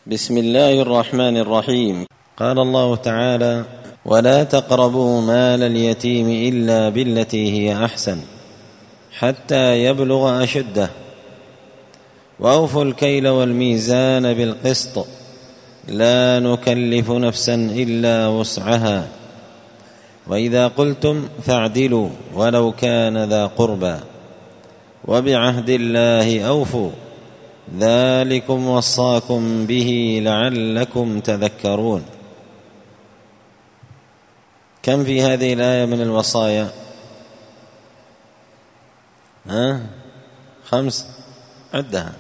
بسم الله الرحمن الرحيم. قال الله تعالى: ولا تقربوا مال اليتيم إلا بالتي هي أحسن حتى يبلغ أشده وأوفوا الكيل والميزان بالقسط لا نكلف نفسا إلا وسعها وإذا قلتم فاعدلوا ولو كان ذا قربى وبعهد الله أوفوا ذلكم وصاكم به لعلكم تذكرون. كم في هذه الآية من الوصايا؟ 5. عدها.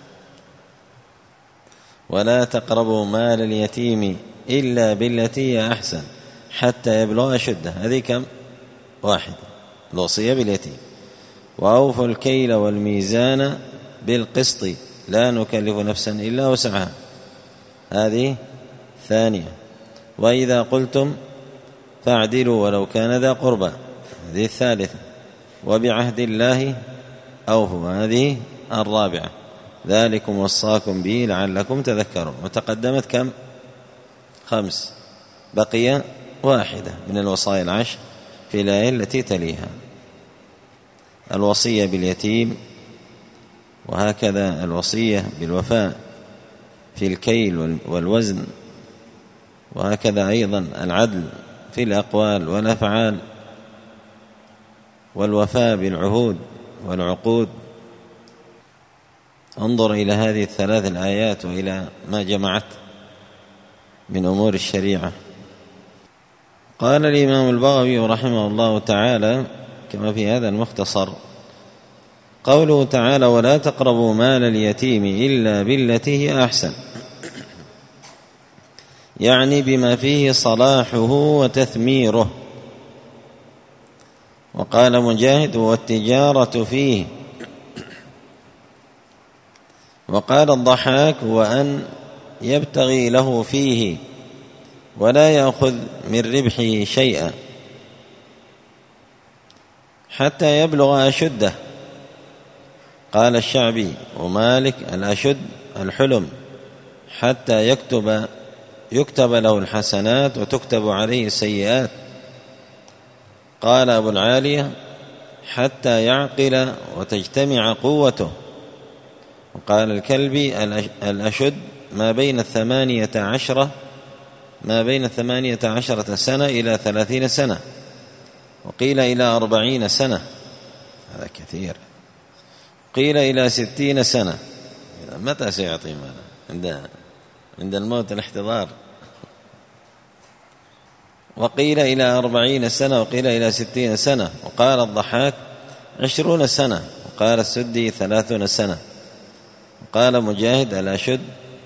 ولا تقربوا مال اليتيم إلا بالتي هي أحسن حتى يبلغ أشده، هذه كم؟ 1 الوصية باليتيم. وأوفوا الكيل والميزان بالقسط لا نكلف نفسا إلا وسعها، هذه 2. وإذا قلتم فاعدلوا ولو كان ذا قربى، هذه 3. وبعهد الله أوفوا، هذه 4. ذلكم وصاكم به لعلكم تذكرون. وتقدمت كم؟ 5. بقي 1 من الوصايا 10 في الآية التي تليها، الوصية باليتيم، وهكذا الوصية بالوفاء في الكيل والوزن، وهكذا أيضا العدل في الأقوال والأفعال، والوفاء بالعهود والعقود. انظر إلى هذه 3 الآيات وإلى ما جمعت من أمور الشريعة. قال الإمام البغوي رحمه الله تعالى كما في هذا المختصر: قوله تعالى: ولا تقربوا مال اليتيم إلا بالتي هي أحسن، يعني بما فيه صلاحه وتثميره. وقال مجاهد: والتجارة فيه. وقال الضحاك: وأن يبتغي له فيه ولا يأخذ من ربحه شيئا حتى يبلغ أشده. قال الشعبي ومالك: الأشد الحلم حتى يكتب له الحسنات وتكتب عليه السيئات. قال أبو العالية: حتى يعقل وتجتمع قوته. وقال الكلبي: الأشد ما بين 18 سنة إلى 30 سنة، وقيل إلى 40 سنة، هذا كثير، قيل إلى 60 سنة. متى سيعطي مالا؟ عند الموت الاحتضار. وقيل إلى 40 سنة، وقيل إلى 60 سنة. وقال الضحاك: 20 سنة. وقال السدي: 30 سنة. وقال مجاهد: الأشد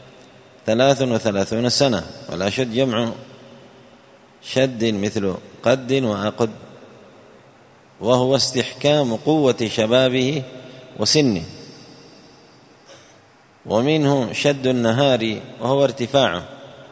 33 سنة. والأشد جمع شد مثل قد وأقد، وهو استحكام قوة شبابه وسنه. ومنه شد النهار وهو ارتفاعه.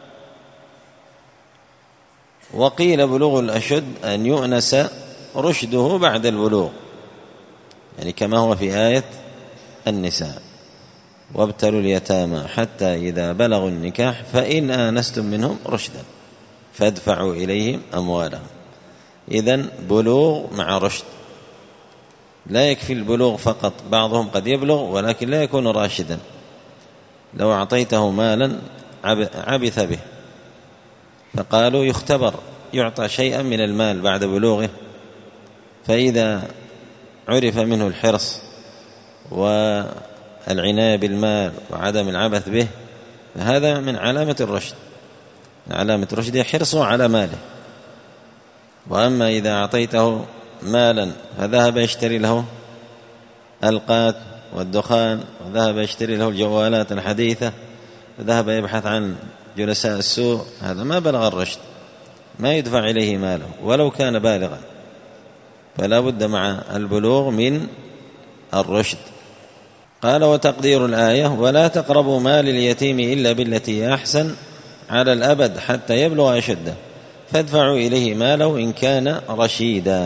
وقيل بلوغ الأشد أن يؤنس رشده بعد البلوغ، يعني كما هو في آية النساء: وابتلوا اليتامى حتى إذا بلغوا النكاح فإن آنستم منهم رشدا فادفعوا إليهم أموالهم. إذن بلوغ مع رشد، لا يكفي البلوغ فقط، بعضهم قد يبلغ ولكن لا يكون راشدا. لو أعطيته مالا عبث به، فقالوا يختبر، يعطى شيئا من المال بعد بلوغه، فإذا عرف منه الحرص والعناية بالمال وعدم العبث به فهذا من علامة الرشد. علامة الرشد حرصه على ماله. وأما إذا أعطيته مالا فذهب يشتري له القات والدخان، وذهب يشتري له الجوالات الحديثة، وذهب يبحث عن جلساء السوء، هذا ما بلغ الرشد، ما يدفع إليه ماله ولو كان بالغا. فلا بد مع البلوغ من الرشد. قال: وتقدير الآية: ولا تقربوا مال اليتيم إلا بالتي هي أحسن على الأبد حتى يبلغ أشده فادفعوا إليه ماله إن كان رشيدا.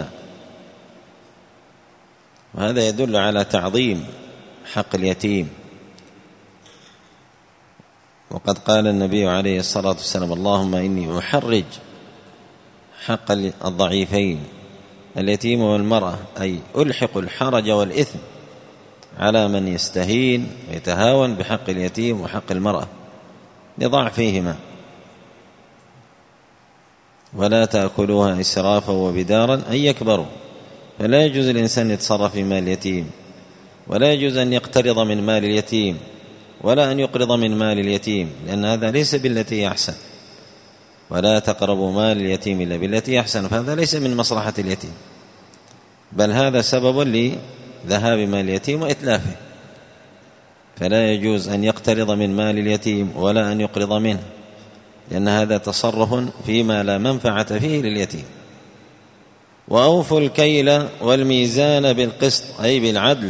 وهذا يدل على تعظيم حق اليتيم وقد قال النبي عليه الصلاة والسلام: اللهم إني أحرج حق الضعيفين اليتيم والمرأة، أي ألحق الحرج والإثم على من يستهين ويتهاون بحق اليتيم وحق المرأة لضعفهما، ولا تأكلوها إسرافا وبدارا أن يكبروا. فلا يجوز الإنسان يتصرف في مال اليتيم، ولا يجوز أن يقترض من مال اليتيم، ولا أن يقرض من مال اليتيم، لأن هذا ليس بالتي أحسن. ولا تقربوا مال اليتيم إلا بالتي أحسن، فهذا ليس من مصلحة اليتيم، بل هذا سبب لذهاب مال اليتيم وإتلافه. فلا يجوز أن يقترض من مال اليتيم ولا أن يقرض منه، لأن هذا تصرف فيما لا منفعة فيه لليتيم. وأوفوا الكيل والميزان بالقسط، أي بالعدل.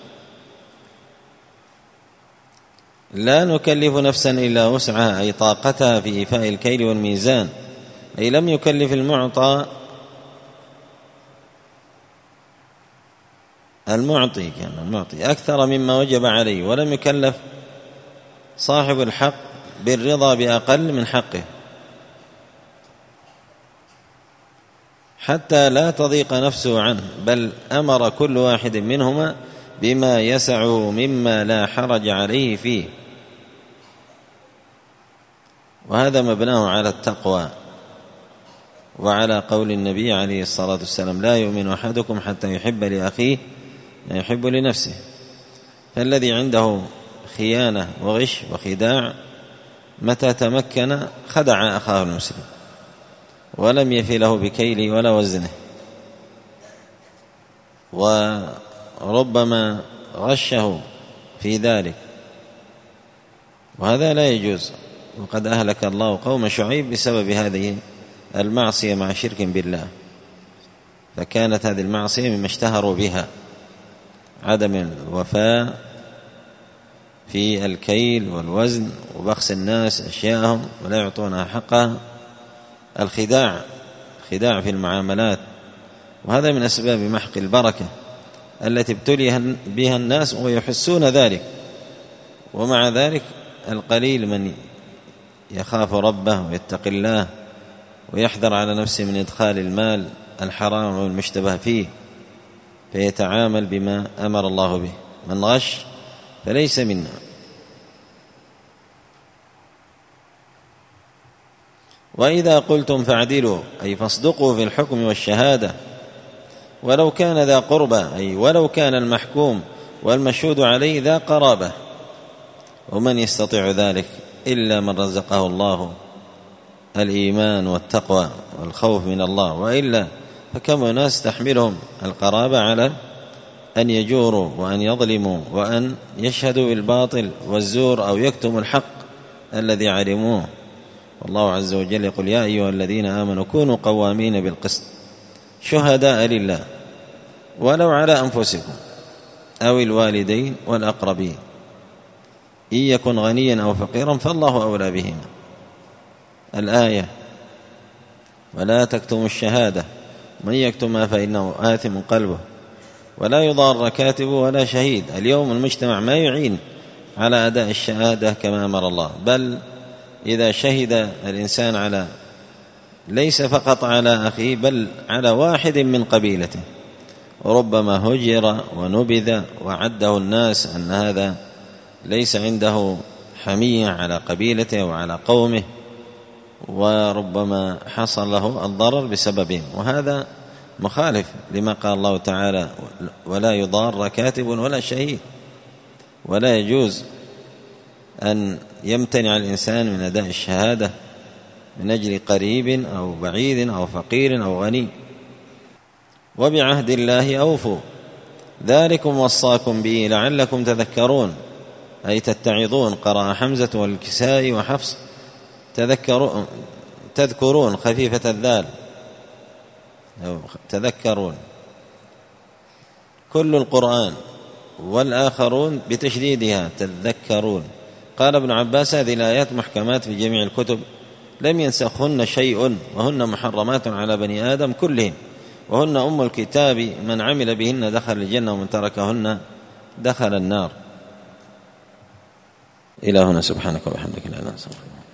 لا نكلف نفسا إلا وسعها، أي طاقتها في إيفاء الكيل والميزان، أي لم يكلف المعطي أكثر مما وجب عليه، ولم يكلف صاحب الحق بالرضا بأقل من حقه، حتى لا تضيق نفسه عنه، بل أمر كل واحد منهما بما يسعه مما لا حرج عليه فيه. وهذا مبناه على التقوى، وعلى قول النبي عليه الصلاة والسلام: لا يؤمن أحدكم حتى يحب لأخيه ما يحب لنفسه. فالذي عنده خيانة وغش وخداع متى تمكن خدع أخاه المسلم ولم يفي له بكيله ولا وزنه، وربما غشه في ذلك، وهذا لا يجوز. وقد أهلك الله قوم شعيب بسبب هذه المعصية مع شرك بالله، فكانت هذه المعصية مما اشتهروا بها: عدم الوفاء في الكيل والوزن، وبخس الناس أشياءهم ولا يعطونها حقها، الخداع في المعاملات. وهذا من أسباب محق البركة التي ابتلي بها الناس ويحسون ذلك. ومع ذلك القليل من يخاف ربه ويتقي الله ويحذر على نفسه من إدخال المال الحرام والمشتبه فيه، فيتعامل بما أمر الله به. من غش فليس منا. وإذا قلتم فاعدلوا، أي فاصدقوا في الحكم والشهادة، ولو كان ذا قربى، أي ولو كان المحكوم والمشهود عليه ذا قرابة. ومن يستطيع ذلك إلا من رزقه الله الإيمان والتقوى والخوف من الله، وإلا فكم ناس تحملهم القرابة على أن يجوروا وأن يظلموا وأن يشهدوا بالباطل والزور أو يكتموا الحق الذي علموه. والله عز وجل يقول: يا أيها الذين آمنوا كونوا قوامين بالقسط شهداء لله ولو على أنفسكم أو الوالدين والأقربين إن يكن غنيا أو فقيرا فالله أولى بهما. الآية: ولا تكتموا الشهادة من يكتمها فإنه آثم قلبه ولا يضار كاتب ولا شهيد. اليوم المجتمع ما يعين على أداء الشهادة كما أمر الله، بل إذا شهد الإنسان على ليس فقط على أخيه بل على واحد من قبيلته ربما هجر ونبذ وعده الناس أن هذا ليس عنده حمية على قبيلته وعلى قومه، وربما حصل له الضرر بسببهم. وهذا مخالف لما قال الله تعالى: ولا يضار كاتب ولا شهيد. ولا يجوز أن يمتنع الإنسان من أداء الشهادة من أجل قريب أو بعيد أو فقير أو غني. وبعهد الله أوفوا ذلكم وصاكم به لعلكم تذكرون، أي تتعظون. قرأ حمزة والكسائي وحفص تذكرون خفيفة الذال أو تذكرون. كل القرآن والآخرون بتشديدها تذكرون. قال ابن عباس: هذه الآيات محكمات في جميع الكتب لم ينسخهن شيء، وهن محرمات على بني آدم كلهم، وهن أم الكتاب، من عمل بهن دخل الجنة ومن تركهن دخل النار. إلى هنا، سبحانك وبحمدك لا إله إلا أنت.